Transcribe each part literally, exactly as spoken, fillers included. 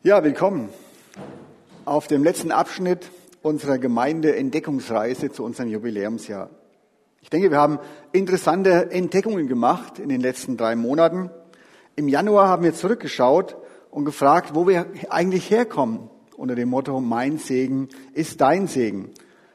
Ja, willkommen auf dem letzten Abschnitt unserer Gemeindeentdeckungsreise zu unserem Jubiläumsjahr. Ich denke, wir haben interessante Entdeckungen gemacht in den letzten drei Monaten. Im Januar haben wir zurückgeschaut und gefragt, wo wir eigentlich herkommen, unter dem Motto, mein Segen ist dein Segen.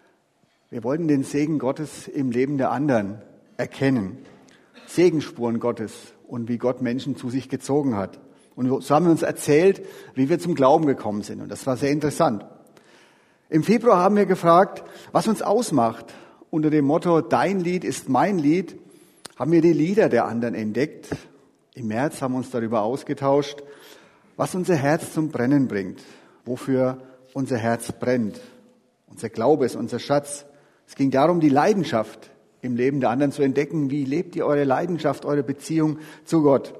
Wir wollten den Segen Gottes im Leben der anderen erkennen, Segensspuren Gottes und wie Gott Menschen zu sich gezogen hat. Und so haben wir uns erzählt, wie wir zum Glauben gekommen sind. Und das war sehr interessant. Im Februar haben wir gefragt, was uns ausmacht. Unter dem Motto, dein Lied ist mein Lied, haben wir die Lieder der anderen entdeckt. Im März haben wir uns darüber ausgetauscht, was unser Herz zum Brennen bringt, wofür unser Herz brennt. Unser Glaube ist unser Schatz. Es ging darum, die Leidenschaft im Leben der anderen zu entdecken. Wie lebt ihr eure Leidenschaft, eure Beziehung zu Gott?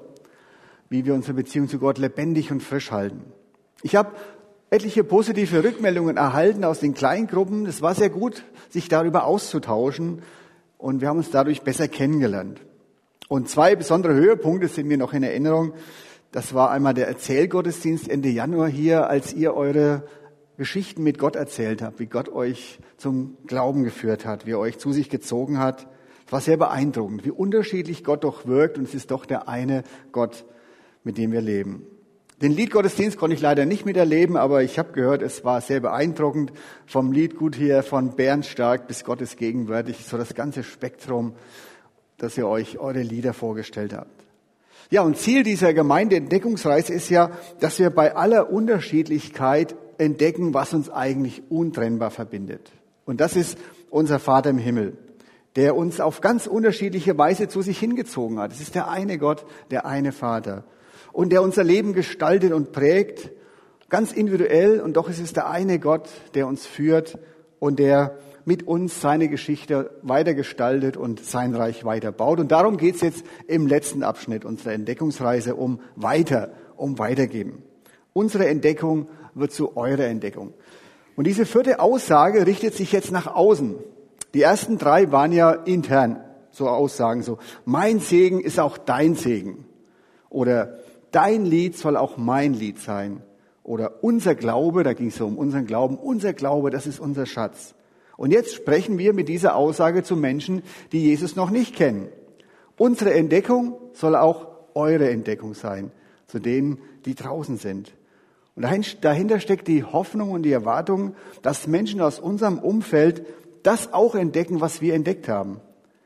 Wie wir unsere Beziehung zu Gott lebendig und frisch halten. Ich habe etliche positive Rückmeldungen erhalten aus den Kleingruppen. Es war sehr gut, sich darüber auszutauschen und wir haben uns dadurch besser kennengelernt. Und zwei besondere Höhepunkte sind mir noch in Erinnerung. Das war einmal der Erzählgottesdienst Ende Januar hier, als ihr eure Geschichten mit Gott erzählt habt, wie Gott euch zum Glauben geführt hat, wie er euch zu sich gezogen hat. Es war sehr beeindruckend, wie unterschiedlich Gott doch wirkt und es ist doch der eine Gott, mit dem wir leben. Den Liedgottesdienst konnte ich leider nicht miterleben, aber ich habe gehört, es war sehr beeindruckend. Vom Liedgut hier, von Bärenstark bis Gottes gegenwärtig, so das ganze Spektrum, dass ihr euch eure Lieder vorgestellt habt. Ja, und Ziel dieser Gemeindeentdeckungsreise ist ja, dass wir bei aller Unterschiedlichkeit entdecken, was uns eigentlich untrennbar verbindet. Und das ist unser Vater im Himmel, der uns auf ganz unterschiedliche Weise zu sich hingezogen hat. Es ist der eine Gott, der eine Vater. Und der unser Leben gestaltet und prägt, ganz individuell. Und doch ist es der eine Gott, der uns führt und der mit uns seine Geschichte weitergestaltet und sein Reich weiterbaut. Und darum geht es jetzt im letzten Abschnitt unserer Entdeckungsreise um Weiter, um Weitergeben. Unsere Entdeckung wird zu eurer Entdeckung. Und diese vierte Aussage richtet sich jetzt nach außen. Die ersten drei waren ja intern, so Aussagen, so mein Segen ist auch dein Segen. Oder dein Lied soll auch mein Lied sein. Oder unser Glaube, da ging es so um unseren Glauben, unser Glaube, das ist unser Schatz. Und jetzt sprechen wir mit dieser Aussage zu Menschen, die Jesus noch nicht kennen. Unsere Entdeckung soll auch eure Entdeckung sein, zu denen, die draußen sind. Und dahinter steckt die Hoffnung und die Erwartung, dass Menschen aus unserem Umfeld das auch entdecken, was wir entdeckt haben.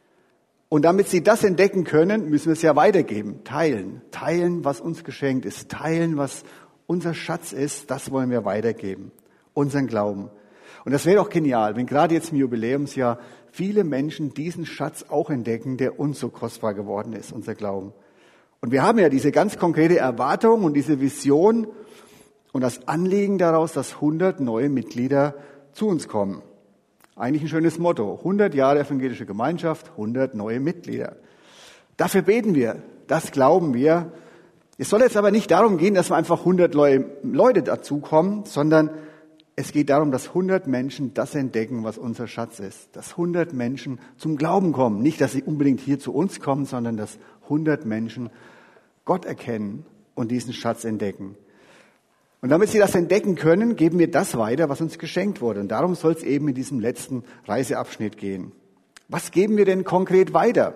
Und damit sie das entdecken können, müssen wir es ja weitergeben, teilen. Teilen, was uns geschenkt ist, teilen, was unser Schatz ist, das wollen wir weitergeben, unseren Glauben. Und das wäre doch genial, wenn gerade jetzt im Jubiläumsjahr viele Menschen diesen Schatz auch entdecken, der uns so kostbar geworden ist, unser Glauben. Und wir haben ja diese ganz konkrete Erwartung und diese Vision und das Anliegen daraus, dass hundert neue Mitglieder zu uns kommen. Eigentlich ein schönes Motto. hundert Jahre evangelische Gemeinschaft, hundert neue Mitglieder. Dafür beten wir, das glauben wir. Es soll jetzt aber nicht darum gehen, dass wir einfach hundert Leute dazukommen, sondern es geht darum, dass hundert Menschen das entdecken, was unser Schatz ist. Dass hundert Menschen zum Glauben kommen. Nicht, dass sie unbedingt hier zu uns kommen, sondern dass hundert Menschen Gott erkennen und diesen Schatz entdecken. Und damit sie das entdecken können, geben wir das weiter, was uns geschenkt wurde. Und darum soll es eben in diesem letzten Reiseabschnitt gehen. Was geben wir denn konkret weiter?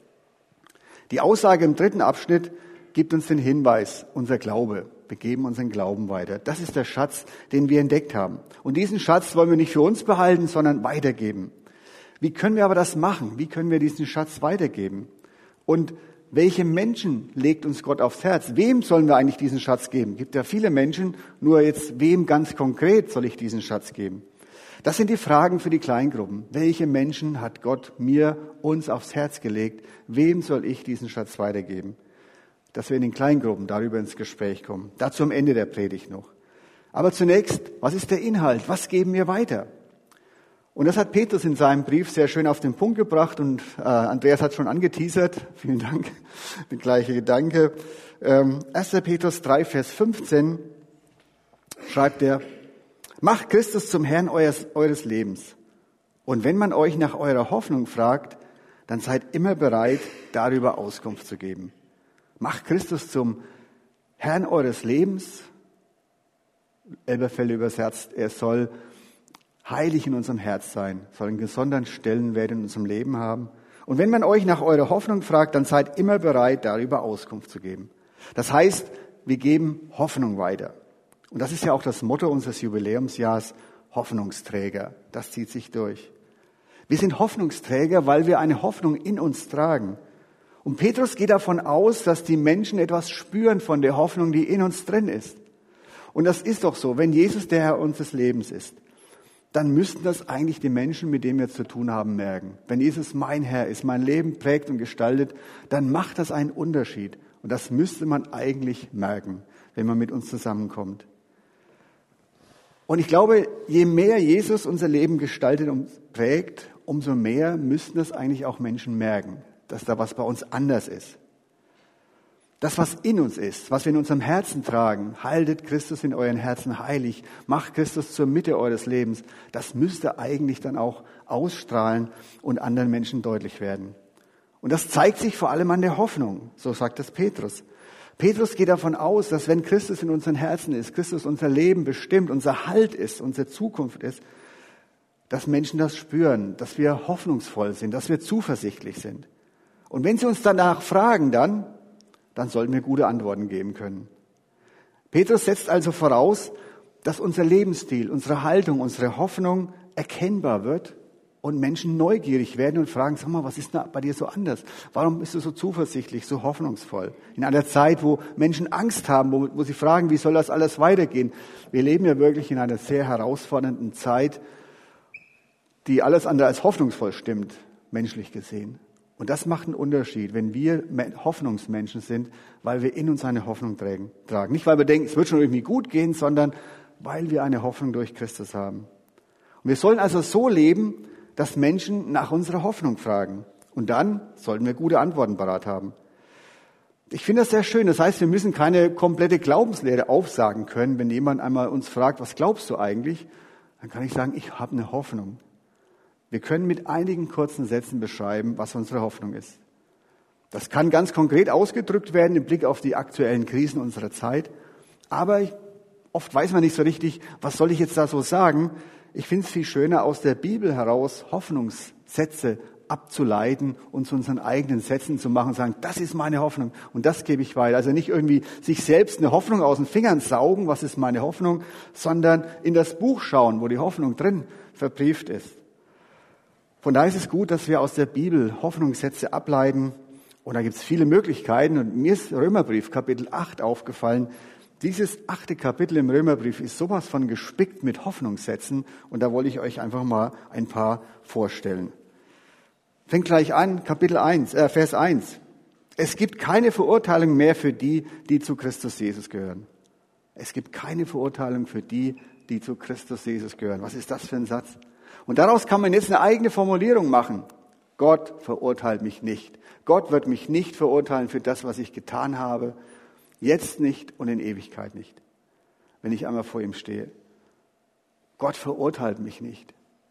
Die Aussage im dritten Abschnitt gibt uns den Hinweis, unser Glaube. Wir geben unseren Glauben weiter. Das ist der Schatz, den wir entdeckt haben. Und diesen Schatz wollen wir nicht für uns behalten, sondern weitergeben. Wie können wir aber das machen? Wie können wir diesen Schatz weitergeben? Und welche Menschen legt uns Gott aufs Herz? Wem sollen wir eigentlich diesen Schatz geben? Es gibt ja viele Menschen, nur jetzt wem ganz konkret soll ich diesen Schatz geben? Das sind die Fragen für die Kleingruppen. Welche Menschen hat Gott mir, uns aufs Herz gelegt? Wem soll ich diesen Schatz weitergeben? Dass wir in den Kleingruppen darüber ins Gespräch kommen. Dazu am Ende der Predigt noch. Aber zunächst, was ist der Inhalt? Was geben wir weiter? Und das hat Petrus in seinem Brief sehr schön auf den Punkt gebracht und äh, Andreas hat schon angeteasert. Vielen Dank, der gleiche Gedanke. Ähm, erster Petrus drei, Vers fünfzehn schreibt er, macht Christus zum Herrn eures, eures Lebens. Und wenn man euch nach eurer Hoffnung fragt, dann seid immer bereit, darüber Auskunft zu geben. Macht Christus zum Herrn eures Lebens. Elberfelder übersetzt, er soll heilig in unserem Herz sein, soll einen gesonderten Stellenwert in unserem Leben haben. Und wenn man euch nach eurer Hoffnung fragt, dann seid immer bereit, darüber Auskunft zu geben. Das heißt, wir geben Hoffnung weiter. Und das ist ja auch das Motto unseres Jubiläumsjahrs, Hoffnungsträger. Das zieht sich durch. Wir sind Hoffnungsträger, weil wir eine Hoffnung in uns tragen. Und Petrus geht davon aus, dass die Menschen etwas spüren von der Hoffnung, die in uns drin ist. Und das ist doch so, wenn Jesus der Herr unseres Lebens ist, dann müssten das eigentlich die Menschen, mit denen wir zu tun haben, merken. Wenn Jesus mein Herr ist, mein Leben prägt und gestaltet, dann macht das einen Unterschied. Und das müsste man eigentlich merken, wenn man mit uns zusammenkommt. Und ich glaube, je mehr Jesus unser Leben gestaltet und prägt, umso mehr müssten das eigentlich auch Menschen merken, dass da was bei uns anders ist. Das, was in uns ist, was wir in unserem Herzen tragen, haltet Christus in euren Herzen heilig, macht Christus zur Mitte eures Lebens, das müsste eigentlich dann auch ausstrahlen und anderen Menschen deutlich werden. Und das zeigt sich vor allem an der Hoffnung, so sagt es Petrus. Petrus geht davon aus, dass wenn Christus in unseren Herzen ist, Christus unser Leben bestimmt, unser Halt ist, unsere Zukunft ist, dass Menschen das spüren, dass wir hoffnungsvoll sind, dass wir zuversichtlich sind. Und wenn sie uns danach fragen, dann, dann sollten wir gute Antworten geben können. Petrus setzt also voraus, dass unser Lebensstil, unsere Haltung, unsere Hoffnung erkennbar wird und Menschen neugierig werden und fragen, sag mal, was ist da bei dir so anders? Warum bist du so zuversichtlich, so hoffnungsvoll? In einer Zeit, wo Menschen Angst haben, wo, wo sie fragen, wie soll das alles weitergehen? Wir leben ja wirklich in einer sehr herausfordernden Zeit, die alles andere als hoffnungsvoll stimmt, menschlich gesehen. Und das macht einen Unterschied, wenn wir Hoffnungsmenschen sind, weil wir in uns eine Hoffnung tragen. Nicht, weil wir denken, es wird schon irgendwie gut gehen, sondern weil wir eine Hoffnung durch Christus haben. Und wir sollen also so leben, dass Menschen nach unserer Hoffnung fragen. Und dann sollten wir gute Antworten parat haben. Ich finde das sehr schön. Das heißt, wir müssen keine komplette Glaubenslehre aufsagen können. Wenn jemand einmal uns fragt, was glaubst du eigentlich? Dann kann ich sagen, ich habe eine Hoffnung. Wir können mit einigen kurzen Sätzen beschreiben, was unsere Hoffnung ist. Das kann ganz konkret ausgedrückt werden im Blick auf die aktuellen Krisen unserer Zeit. Aber ich, oft weiß man nicht so richtig, was soll ich jetzt da so sagen? Ich finde es viel schöner, aus der Bibel heraus Hoffnungssätze abzuleiten und zu unseren eigenen Sätzen zu machen und sagen, das ist meine Hoffnung und das gebe ich weiter. Also nicht irgendwie sich selbst eine Hoffnung aus den Fingern saugen, was ist meine Hoffnung, sondern in das Buch schauen, wo die Hoffnung drin verbrieft ist. Von daher ist es gut, dass wir aus der Bibel Hoffnungssätze ableiten. Und da gibt es viele Möglichkeiten. Und mir ist Römerbrief Kapitel acht aufgefallen. Dieses achte Kapitel im Römerbrief ist sowas von gespickt mit Hoffnungssätzen. Und da wollte ich euch einfach mal ein paar vorstellen. Fängt gleich an, Kapitel eins, äh, Vers eins. Es gibt keine Verurteilung mehr für die, die zu Christus Jesus gehören. Es gibt keine Verurteilung für die, die zu Christus Jesus gehören. Was ist das für ein Satz? Und daraus kann man jetzt eine eigene Formulierung machen. Gott verurteilt mich nicht. Gott wird mich nicht verurteilen für das, was ich getan habe. Jetzt nicht und in Ewigkeit nicht. Wenn ich einmal vor ihm stehe. Gott verurteilt mich nicht.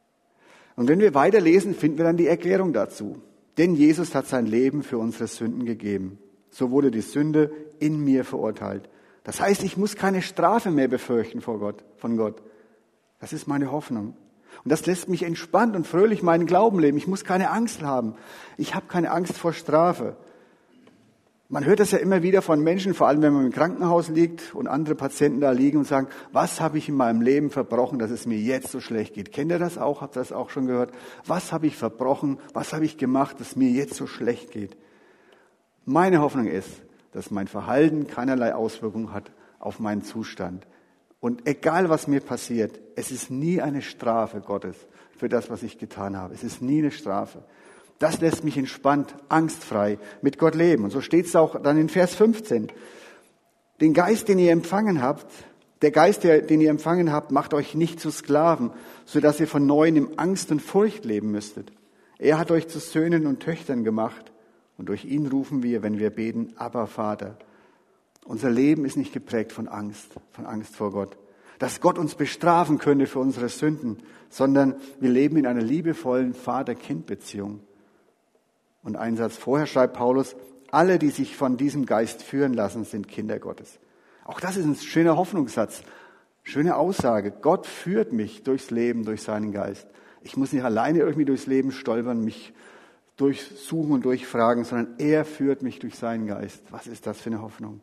Und wenn wir weiterlesen, finden wir dann die Erklärung dazu. Denn Jesus hat sein Leben für unsere Sünden gegeben. So wurde die Sünde in mir verurteilt. Das heißt, ich muss keine Strafe mehr befürchten vor Gott, von Gott. Das ist meine Hoffnung. Und das lässt mich entspannt und fröhlich meinen Glauben leben. Ich muss keine Angst haben. Ich habe keine Angst vor Strafe. Man hört das ja immer wieder von Menschen, vor allem wenn man im Krankenhaus liegt und andere Patienten da liegen und sagen, was habe ich in meinem Leben verbrochen, dass es mir jetzt so schlecht geht? Kennt ihr das auch? Habt ihr das auch schon gehört? Was habe ich verbrochen? Was habe ich gemacht, dass es mir jetzt so schlecht geht? Meine Hoffnung ist, dass mein Verhalten keinerlei Auswirkung hat auf meinen Zustand. Und egal, was mir passiert, es ist nie eine Strafe Gottes für das, was ich getan habe. Es ist nie eine Strafe. Das lässt mich entspannt, angstfrei mit Gott leben. Und so steht es auch dann in Vers fünfzehn. Den Geist, den ihr empfangen habt, der Geist, den ihr empfangen habt, macht euch nicht zu Sklaven, sodass ihr von Neuem in Angst und Furcht leben müsstet. Er hat euch zu Söhnen und Töchtern gemacht. Und durch ihn rufen wir, wenn wir beten, Abba, Vater. Unser Leben ist nicht geprägt von Angst, von Angst vor Gott. Dass Gott uns bestrafen könnte für unsere Sünden, sondern wir leben in einer liebevollen Vater-Kind-Beziehung. Und einen Satz vorher schreibt Paulus, alle, die sich von diesem Geist führen lassen, sind Kinder Gottes. Auch das ist ein schöner Hoffnungssatz. Schöne Aussage. Gott führt mich durchs Leben, durch seinen Geist. Ich muss nicht alleine irgendwie durchs Leben stolpern, mich durchsuchen und durchfragen, sondern er führt mich durch seinen Geist. Was ist das für eine Hoffnung?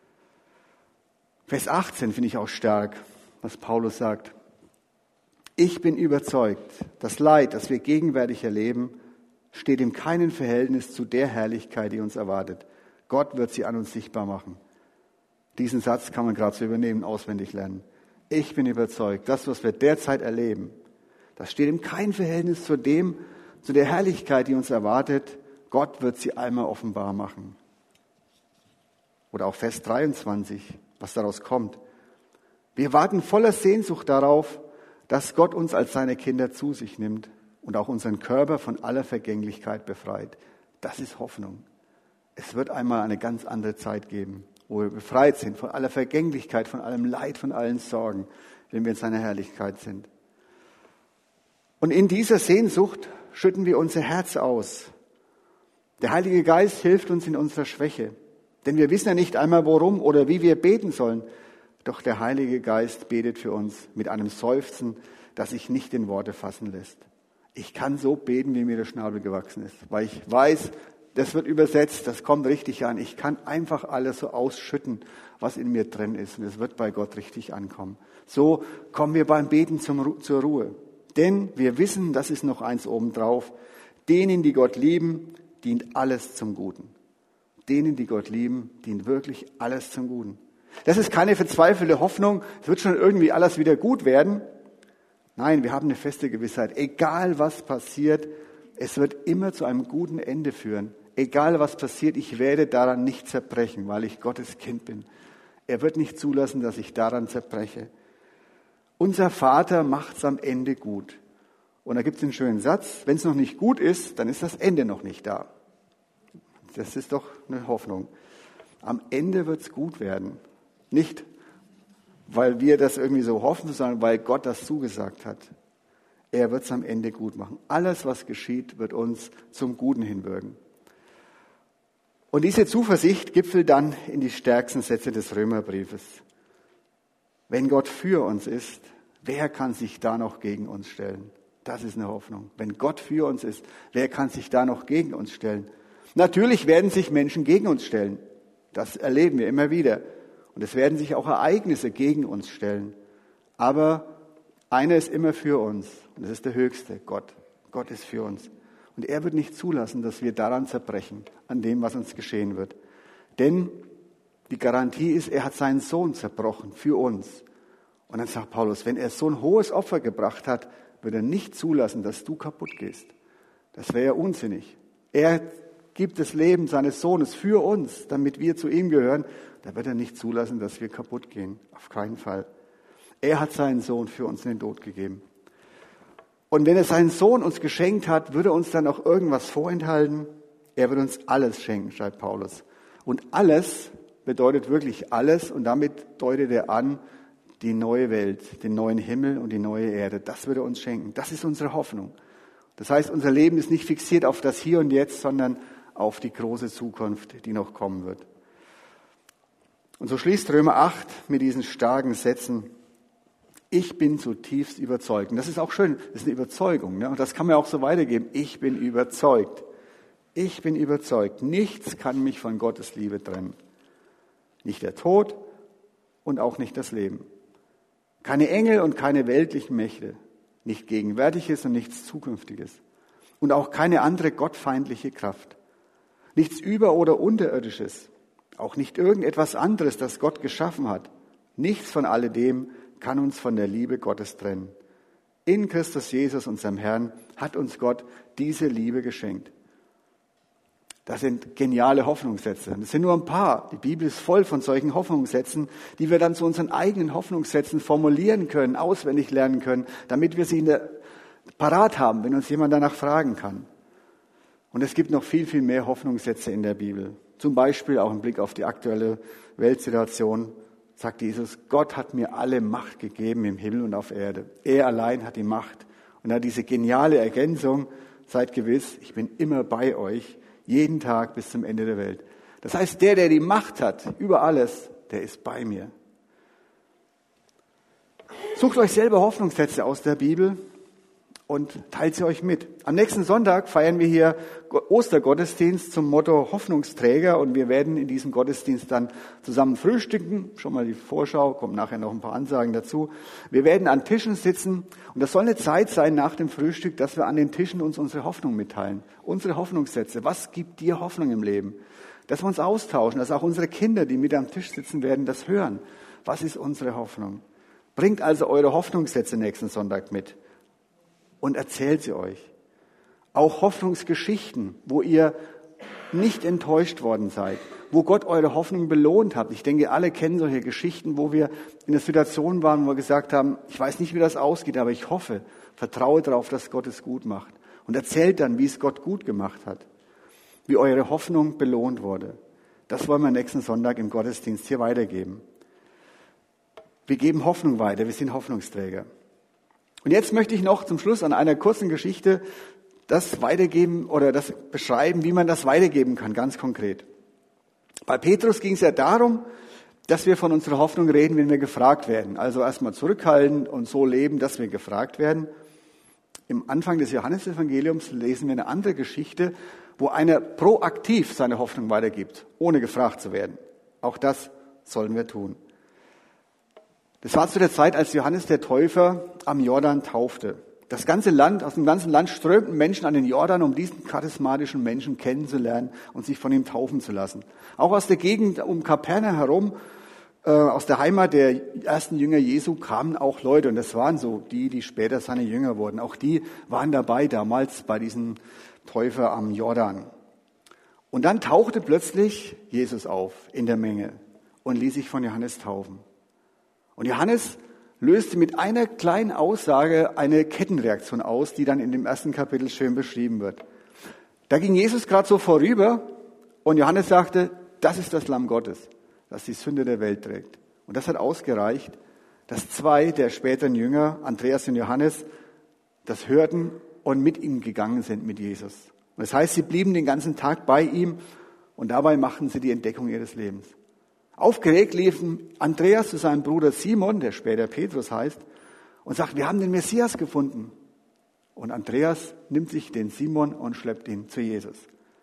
Vers achtzehn finde ich auch stark, was Paulus sagt. Ich bin überzeugt, das Leid, das wir gegenwärtig erleben, steht in keinem Verhältnis zu der Herrlichkeit, die uns erwartet. Gott wird sie an uns sichtbar machen. Diesen Satz kann man gerade so übernehmen, auswendig lernen. Ich bin überzeugt, das, was wir derzeit erleben, das steht in keinem Verhältnis zu dem, zu der Herrlichkeit, die uns erwartet. Gott wird sie einmal offenbar machen. Oder auch Vers dreiundzwanzig, was daraus kommt. Wir warten voller Sehnsucht darauf, dass Gott uns als seine Kinder zu sich nimmt und auch unseren Körper von aller Vergänglichkeit befreit. Das ist Hoffnung. Es wird einmal eine ganz andere Zeit geben, wo wir befreit sind von aller Vergänglichkeit, von allem Leid, von allen Sorgen, wenn wir in seiner Herrlichkeit sind. Und in dieser Sehnsucht schütten wir unser Herz aus. Der Heilige Geist hilft uns in unserer Schwäche, denn wir wissen ja nicht einmal, worum oder wie wir beten sollen. Doch der Heilige Geist betet für uns mit einem Seufzen, das sich nicht in Worte fassen lässt. Ich kann so beten, wie mir der Schnabel gewachsen ist, weil ich weiß, das wird übersetzt, das kommt richtig an. Ich kann einfach alles so ausschütten, was in mir drin ist, und es wird bei Gott richtig ankommen. So kommen wir beim Beten zum, zur Ruhe. Denn wir wissen, das ist noch eins obendrauf, denen, die Gott lieben, dient alles zum Guten. Denen, die Gott lieben, dient wirklich alles zum Guten. Das ist keine verzweifelte Hoffnung, es wird schon irgendwie alles wieder gut werden. Nein, wir haben eine feste Gewissheit. Egal was passiert, es wird immer zu einem guten Ende führen. Egal was passiert, ich werde daran nicht zerbrechen, weil ich Gottes Kind bin. Er wird nicht zulassen, dass ich daran zerbreche. Unser Vater macht's am Ende gut. Und da gibt es einen schönen Satz, wenn es noch nicht gut ist, dann ist das Ende noch nicht da. Das ist doch eine Hoffnung. Am Ende wird's gut werden. Nicht, weil wir das irgendwie so hoffen, sondern weil Gott das zugesagt hat. Er wird es am Ende gut machen. Alles, was geschieht, wird uns zum Guten hinwirken. Und diese Zuversicht gipfelt dann in die stärksten Sätze des Römerbriefes. Wenn Gott für uns ist, wer kann sich da noch gegen uns stellen? Das ist eine Hoffnung. Wenn Gott für uns ist, wer kann sich da noch gegen uns stellen? Natürlich werden sich Menschen gegen uns stellen. Das erleben wir immer wieder. Und es werden sich auch Ereignisse gegen uns stellen. Aber einer ist immer für uns. Und das ist der Höchste, Gott. Gott ist für uns. Und er wird nicht zulassen, dass wir daran zerbrechen, an dem, was uns geschehen wird. Denn die Garantie ist, er hat seinen Sohn zerbrochen für uns. Und dann sagt Paulus, wenn er so ein hohes Opfer gebracht hat, wird er nicht zulassen, dass du kaputt gehst. Das wäre ja unsinnig. Er gibt das Leben seines Sohnes für uns, damit wir zu ihm gehören. Da wird er nicht zulassen, dass wir kaputt gehen. Auf keinen Fall. Er hat seinen Sohn für uns in den Tod gegeben. Und wenn er seinen Sohn uns geschenkt hat, würde er uns dann auch irgendwas vorenthalten? Er wird uns alles schenken, schreibt Paulus. Und alles bedeutet wirklich alles. Und damit deutet er an, die neue Welt, den neuen Himmel und die neue Erde. Das wird er uns schenken. Das ist unsere Hoffnung. Das heißt, unser Leben ist nicht fixiert auf das Hier und Jetzt, sondern auf die große Zukunft, die noch kommen wird. Und so schließt Römer acht mit diesen starken Sätzen. Ich bin zutiefst überzeugt. Und das ist auch schön, das ist eine Überzeugung. Ne? Und das kann man auch so weitergeben. Ich bin überzeugt. Ich bin überzeugt. Nichts kann mich von Gottes Liebe trennen. Nicht der Tod und auch nicht das Leben. Keine Engel und keine weltlichen Mächte. Nicht Gegenwärtiges und nichts Zukünftiges. Und auch keine andere gottfeindliche Kraft. Nichts Über- oder Unterirdisches. Auch nicht irgendetwas anderes, das Gott geschaffen hat. Nichts von alledem kann uns von der Liebe Gottes trennen. In Christus Jesus, unserem Herrn, hat uns Gott diese Liebe geschenkt. Das sind geniale Hoffnungssätze. Das sind nur ein paar. Die Bibel ist voll von solchen Hoffnungssätzen, die wir dann zu unseren eigenen Hoffnungssätzen formulieren können, auswendig lernen können, damit wir sie in der, parat haben, wenn uns jemand danach fragen kann. Und es gibt noch viel, viel mehr Hoffnungssätze in der Bibel. Zum Beispiel auch im Blick auf die aktuelle Weltsituation sagt Jesus, Gott hat mir alle Macht gegeben im Himmel und auf Erde. Er allein hat die Macht. Und er hat diese geniale Ergänzung, seid gewiss, ich bin immer bei euch, jeden Tag bis zum Ende der Welt. Das heißt, der, der die Macht hat über alles, der ist bei mir. Sucht euch selber Hoffnungssätze aus der Bibel und teilt sie euch mit. Am nächsten Sonntag feiern wir hier Ostergottesdienst zum Motto Hoffnungsträger und wir werden in diesem Gottesdienst dann zusammen frühstücken. Schon mal die Vorschau, kommen nachher noch ein paar Ansagen dazu. Wir werden an Tischen sitzen und das soll eine Zeit sein nach dem Frühstück, dass wir an den Tischen uns unsere Hoffnung mitteilen. Unsere Hoffnungssätze. Was gibt dir Hoffnung im Leben? Dass wir uns austauschen, dass auch unsere Kinder, die mit am Tisch sitzen werden, das hören. Was ist unsere Hoffnung? Bringt also eure Hoffnungssätze nächsten Sonntag mit. Und erzählt sie euch. Auch Hoffnungsgeschichten, wo ihr nicht enttäuscht worden seid, wo Gott eure Hoffnung belohnt hat. Ich denke, alle kennen solche Geschichten, wo wir in der Situation waren, wo wir gesagt haben, ich weiß nicht, wie das ausgeht, aber ich hoffe, vertraue darauf, dass Gott es gut macht. Und erzählt dann, wie es Gott gut gemacht hat, wie eure Hoffnung belohnt wurde. Das wollen wir nächsten Sonntag im Gottesdienst hier weitergeben. Wir geben Hoffnung weiter, wir sind Hoffnungsträger. Und jetzt möchte ich noch zum Schluss an einer kurzen Geschichte das weitergeben oder das beschreiben, wie man das weitergeben kann, ganz konkret. Bei Petrus ging es ja darum, dass wir von unserer Hoffnung reden, wenn wir gefragt werden. Also erstmal zurückhalten und so leben, dass wir gefragt werden. Im Anfang des Johannesevangeliums lesen wir eine andere Geschichte, wo einer proaktiv seine Hoffnung weitergibt, ohne gefragt zu werden. Auch das sollen wir tun. Das war zu der Zeit, als Johannes der Täufer am Jordan taufte. Das ganze Land, aus dem ganzen Land strömten Menschen an den Jordan, um diesen charismatischen Menschen kennenzulernen und sich von ihm taufen zu lassen. Auch aus der Gegend um Kapernaum herum, äh, aus der Heimat der ersten Jünger Jesu, kamen auch Leute. Und das waren so die, die später seine Jünger wurden. Auch die waren dabei damals bei diesem Täufer am Jordan. Und dann tauchte plötzlich Jesus auf in der Menge und ließ sich von Johannes taufen. Und Johannes löste mit einer kleinen Aussage eine Kettenreaktion aus, die dann in dem ersten Kapitel schön beschrieben wird. Da ging Jesus gerade so vorüber und Johannes sagte, das ist das Lamm Gottes, das die Sünde der Welt trägt. Und das hat ausgereicht, dass zwei der späteren Jünger, Andreas und Johannes, das hörten und mit ihm gegangen sind mit Jesus. Und das heißt, sie blieben den ganzen Tag bei ihm und dabei machten sie die Entdeckung ihres Lebens. Aufgeregt liefen Andreas zu seinem Bruder Simon, der später Petrus heißt, und sagt, wir haben den Messias gefunden. Und Andreas nimmt sich den Simon und schleppt ihn zu Jesus.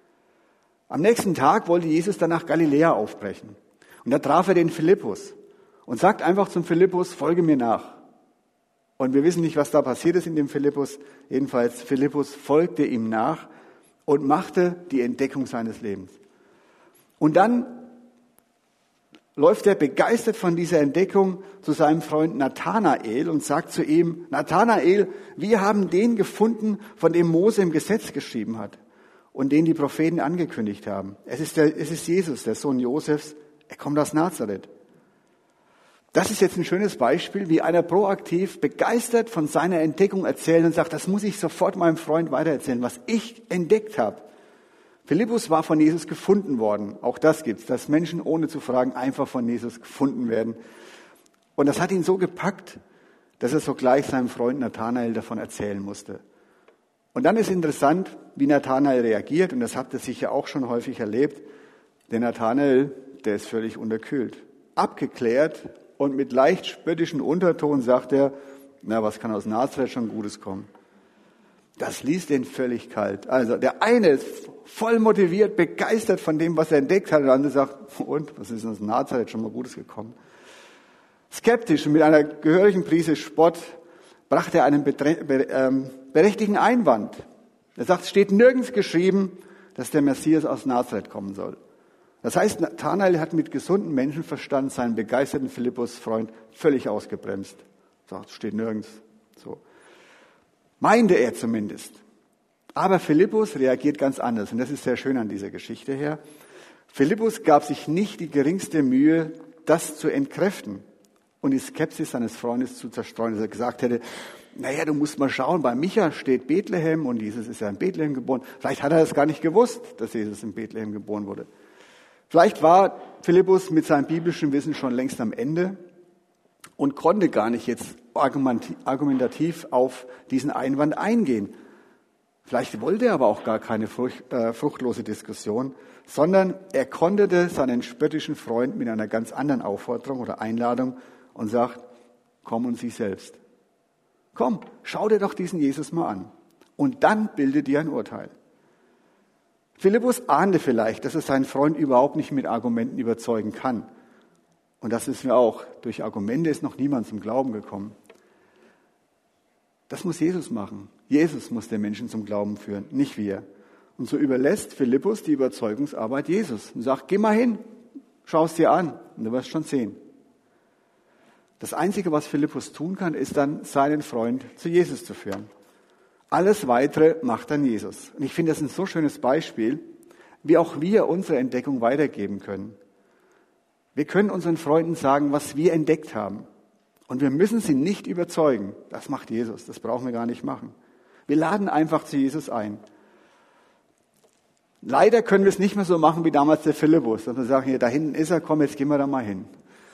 Am nächsten Tag wollte Jesus dann nach Galiläa aufbrechen. Und da traf er den Philippus und sagt einfach zum Philippus, folge mir nach. Und wir wissen nicht, was da passiert ist in dem Philippus. Jedenfalls, Philippus folgte ihm nach und machte die Entdeckung seines Lebens. Und dann läuft er begeistert von dieser Entdeckung zu seinem Freund Nathanael und sagt zu ihm, Nathanael, wir haben den gefunden, von dem Mose im Gesetz geschrieben hat und den die Propheten angekündigt haben. Es ist, der, es ist Jesus, der Sohn Josefs, er kommt aus Nazareth. Das ist jetzt ein schönes Beispiel, wie einer proaktiv begeistert von seiner Entdeckung erzählt und sagt, das muss ich sofort meinem Freund weitererzählen, was ich entdeckt habe. Philippus war von Jesus gefunden worden. Auch das gibt's, dass Menschen ohne zu fragen einfach von Jesus gefunden werden. Und das hat ihn so gepackt, dass er sogleich seinem Freund Nathanael davon erzählen musste. Und dann ist interessant, wie Nathanael reagiert. Und das habt ihr sicher auch schon häufig erlebt. Der Nathanael, der ist völlig unterkühlt. Abgeklärt und mit leicht spöttischen Unterton sagt er, na, was kann aus Nazareth schon Gutes kommen? Das ließ den völlig kalt. Also der eine ist voll motiviert, begeistert von dem, was er entdeckt hat. Und der andere sagt, und, was ist aus Nazareth schon mal Gutes gekommen? Skeptisch und mit einer gehörigen Prise Spott brachte er einen berechtigten Einwand. Er sagt, es steht nirgends geschrieben, dass der Messias aus Nazareth kommen soll. Das heißt, Nathanael hat mit gesundem Menschenverstand seinen begeisterten Philippus-Freund völlig ausgebremst. Sagt, es steht nirgends. So. Meinte er zumindest. Aber Philippus reagiert ganz anders. Und das ist sehr schön an dieser Geschichte her. Philippus gab sich nicht die geringste Mühe, das zu entkräften und die Skepsis seines Freundes zu zerstreuen, dass er gesagt hätte, naja, du musst mal schauen, bei Micha steht Bethlehem und Jesus ist ja in Bethlehem geboren. Vielleicht hat er das gar nicht gewusst, dass Jesus in Bethlehem geboren wurde. Vielleicht war Philippus mit seinem biblischen Wissen schon längst am Ende und konnte gar nicht jetzt argumentativ auf diesen Einwand eingehen. Vielleicht wollte er aber auch gar keine fruchtlose Diskussion, sondern er konterte seinen spöttischen Freund mit einer ganz anderen Aufforderung oder Einladung und sagt, Komm und sieh selbst. Komm, schau dir doch diesen Jesus mal an. Und dann bilde dir ein Urteil. Philippus ahnte vielleicht, dass er seinen Freund überhaupt nicht mit Argumenten überzeugen kann. Und das wissen wir auch. Durch Argumente ist noch niemand zum Glauben gekommen. Das muss Jesus machen. Jesus muss den Menschen zum Glauben führen, nicht wir. Und so überlässt Philippus die Überzeugungsarbeit Jesus und sagt, geh mal hin, schau es dir an und du wirst schon sehen. Das Einzige, was Philippus tun kann, ist dann, seinen Freund zu Jesus zu führen. Alles Weitere macht dann Jesus. Und ich finde das ein so schönes Beispiel, wie auch wir unsere Entdeckung weitergeben können. Wir können unseren Freunden sagen, was wir entdeckt haben. Und wir müssen sie nicht überzeugen. Das macht Jesus. Das brauchen wir gar nicht machen. Wir laden einfach zu Jesus ein. Leider können wir es nicht mehr so machen wie damals der Philippus. Dass wir sagen, hier, da hinten ist er, komm, jetzt gehen wir da mal hin.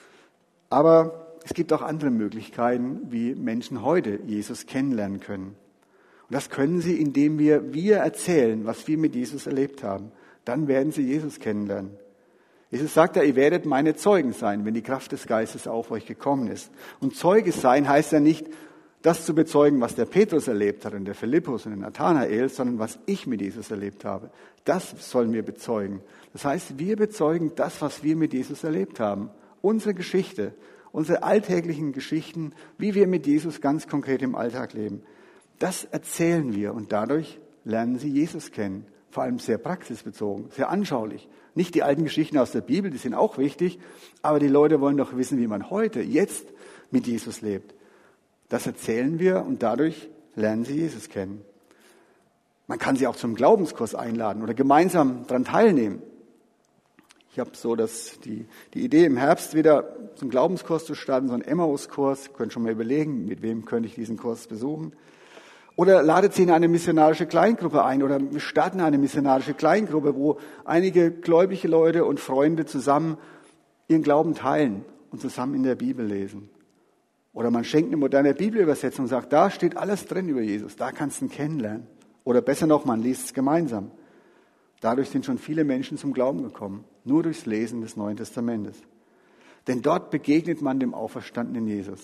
Aber es gibt auch andere Möglichkeiten, wie Menschen heute Jesus kennenlernen können. Und das können sie, indem wir, wir erzählen, was wir mit Jesus erlebt haben. Dann werden sie Jesus kennenlernen. Jesus sagt ja, ihr werdet meine Zeugen sein, wenn die Kraft des Geistes auf euch gekommen ist. Und Zeuge sein heißt ja nicht, das zu bezeugen, was der Petrus erlebt hat und der Philippus und der Nathanael, sondern was ich mit Jesus erlebt habe. Das sollen wir bezeugen. Das heißt, wir bezeugen das, was wir mit Jesus erlebt haben. Unsere Geschichte, unsere alltäglichen Geschichten, wie wir mit Jesus ganz konkret im Alltag leben. Das erzählen wir und dadurch lernen sie Jesus kennen. Vor allem sehr praxisbezogen, sehr anschaulich. Nicht die alten Geschichten aus der Bibel, die sind auch wichtig, aber die Leute wollen doch wissen, wie man heute, jetzt mit Jesus lebt. Das erzählen wir und dadurch lernen sie Jesus kennen. Man kann sie auch zum Glaubenskurs einladen oder gemeinsam daran teilnehmen. Ich habe so das, die, die Idee, im Herbst wieder zum Glaubenskurs zu starten, so einen Emmaus-Kurs. Ihr könnt schon mal überlegen, mit wem könnte ich diesen Kurs besuchen. Oder ladet sie in eine missionarische Kleingruppe ein oder wir starten eine missionarische Kleingruppe, wo einige gläubige Leute und Freunde zusammen ihren Glauben teilen und zusammen in der Bibel lesen. Oder man schenkt eine moderne Bibelübersetzung und sagt, da steht alles drin über Jesus, da kannst du ihn kennenlernen. Oder besser noch, man liest es gemeinsam. Dadurch sind schon viele Menschen zum Glauben gekommen, nur durchs Lesen des Neuen Testamentes. Denn dort begegnet man dem auferstandenen Jesus.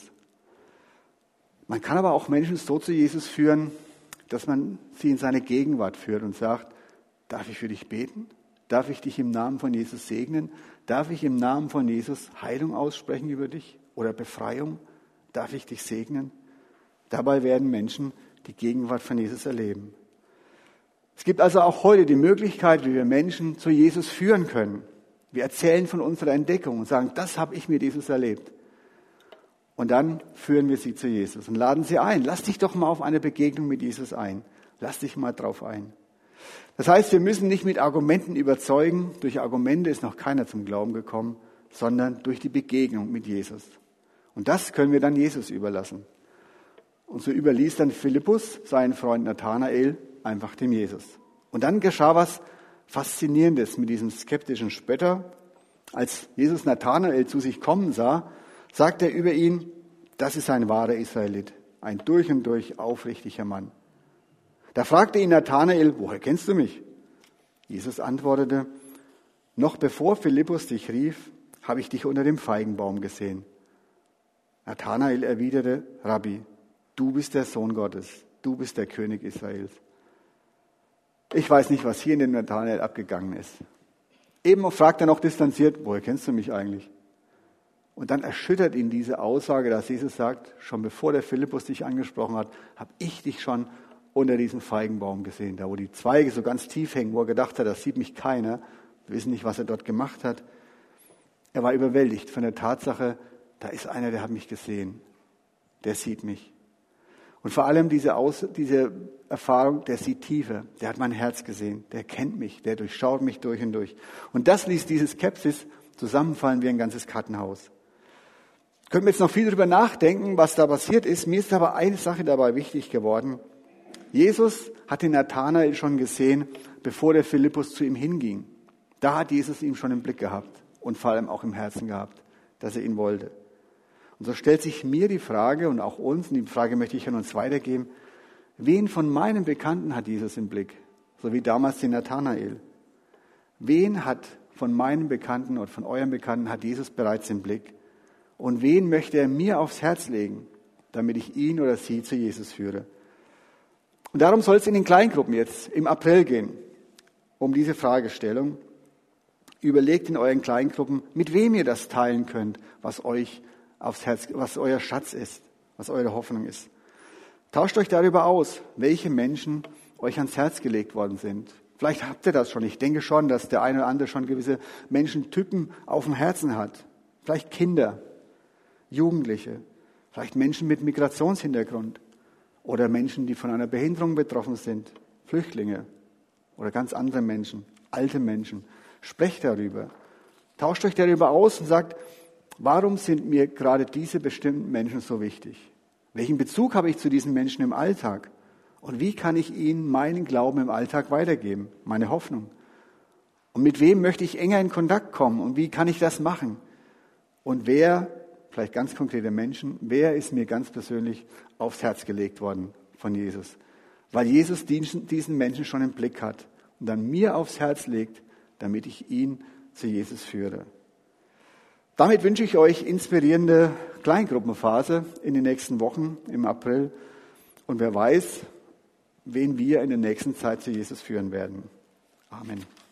Man kann aber auch Menschen so zu Jesus führen, dass man sie in seine Gegenwart führt und sagt, darf ich für dich beten? Darf ich dich im Namen von Jesus segnen? Darf ich im Namen von Jesus Heilung aussprechen über dich oder Befreiung? Darf ich dich segnen? Dabei werden Menschen die Gegenwart von Jesus erleben. Es gibt also auch heute die Möglichkeit, wie wir Menschen zu Jesus führen können. Wir erzählen von unserer Entdeckung und sagen, das habe ich mit Jesus erlebt. Und dann führen wir sie zu Jesus und laden sie ein. Lass dich doch mal auf eine Begegnung mit Jesus ein. Lass dich mal drauf ein. Das heißt, wir müssen nicht mit Argumenten überzeugen. Durch Argumente ist noch keiner zum Glauben gekommen, sondern durch die Begegnung mit Jesus. Und das können wir dann Jesus überlassen. Und so überließ dann Philippus seinen Freund Nathanael einfach dem Jesus. Und dann geschah was Faszinierendes mit diesem skeptischen Spötter. Als Jesus Nathanael zu sich kommen sah, sagt er über ihn, das ist ein wahrer Israelit, ein durch und durch aufrichtiger Mann. Da fragte ihn Nathanael, woher kennst du mich? Jesus antwortete, noch bevor Philippus dich rief, habe ich dich unter dem Feigenbaum gesehen. Nathanael erwiderte, Rabbi, du bist der Sohn Gottes, du bist der König Israels. Ich weiß nicht, was hier in dem Nathanael abgegangen ist. Eben fragt er noch distanziert, woher kennst du mich eigentlich? Und dann erschüttert ihn diese Aussage, dass Jesus sagt, schon bevor der Philippus dich angesprochen hat, habe ich dich schon unter diesem Feigenbaum gesehen, da wo die Zweige so ganz tief hängen, wo er gedacht hat, das sieht mich keiner. Wir wissen nicht, was er dort gemacht hat. Er war überwältigt von der Tatsache, da ist einer, der hat mich gesehen, der sieht mich. Und vor allem diese, Aus, diese Erfahrung, der sieht tiefer, der hat mein Herz gesehen, der kennt mich, der durchschaut mich durch und durch. Und das ließ diese Skepsis zusammenfallen wie ein ganzes Kartenhaus. Können wir jetzt noch viel darüber nachdenken, was da passiert ist. Mir ist aber eine Sache dabei wichtig geworden. Jesus hat den Nathanael schon gesehen, bevor der Philippus zu ihm hinging. Da hat Jesus ihn schon im Blick gehabt und vor allem auch im Herzen gehabt, dass er ihn wollte. Und so stellt sich mir die Frage und auch uns, und die Frage möchte ich an uns weitergeben, wen von meinen Bekannten hat Jesus im Blick? So wie damals den Nathanael. Wen hat von meinen Bekannten oder von euren Bekannten hat Jesus bereits im Blick? Und wen möchte er mir aufs Herz legen, damit ich ihn oder sie zu Jesus führe? Und darum soll es in den Kleingruppen jetzt im April gehen, um diese Fragestellung. Überlegt in euren Kleingruppen, mit wem ihr das teilen könnt, was euch aufs Herz, was euer Schatz ist, was eure Hoffnung ist. Tauscht euch darüber aus, welche Menschen euch ans Herz gelegt worden sind. Vielleicht habt ihr das schon. Ich denke schon, dass der eine oder andere schon gewisse Menschentypen auf dem Herzen hat. Vielleicht Kinder, Jugendliche, vielleicht Menschen mit Migrationshintergrund oder Menschen, die von einer Behinderung betroffen sind, Flüchtlinge oder ganz andere Menschen, alte Menschen. Sprecht darüber. Tauscht euch darüber aus und sagt, warum sind mir gerade diese bestimmten Menschen so wichtig? Welchen Bezug habe ich zu diesen Menschen im Alltag? Und wie kann ich ihnen meinen Glauben im Alltag weitergeben, meine Hoffnung? Und mit wem möchte ich enger in Kontakt kommen und wie kann ich das machen? Und wer, vielleicht ganz konkrete Menschen, wer ist mir ganz persönlich aufs Herz gelegt worden von Jesus? Weil Jesus diesen Menschen schon im Blick hat und dann mir aufs Herz legt, damit ich ihn zu Jesus führe. Damit wünsche ich euch inspirierende Kleingruppenphase in den nächsten Wochen im April. Und wer weiß, wen wir in der nächsten Zeit zu Jesus führen werden. Amen.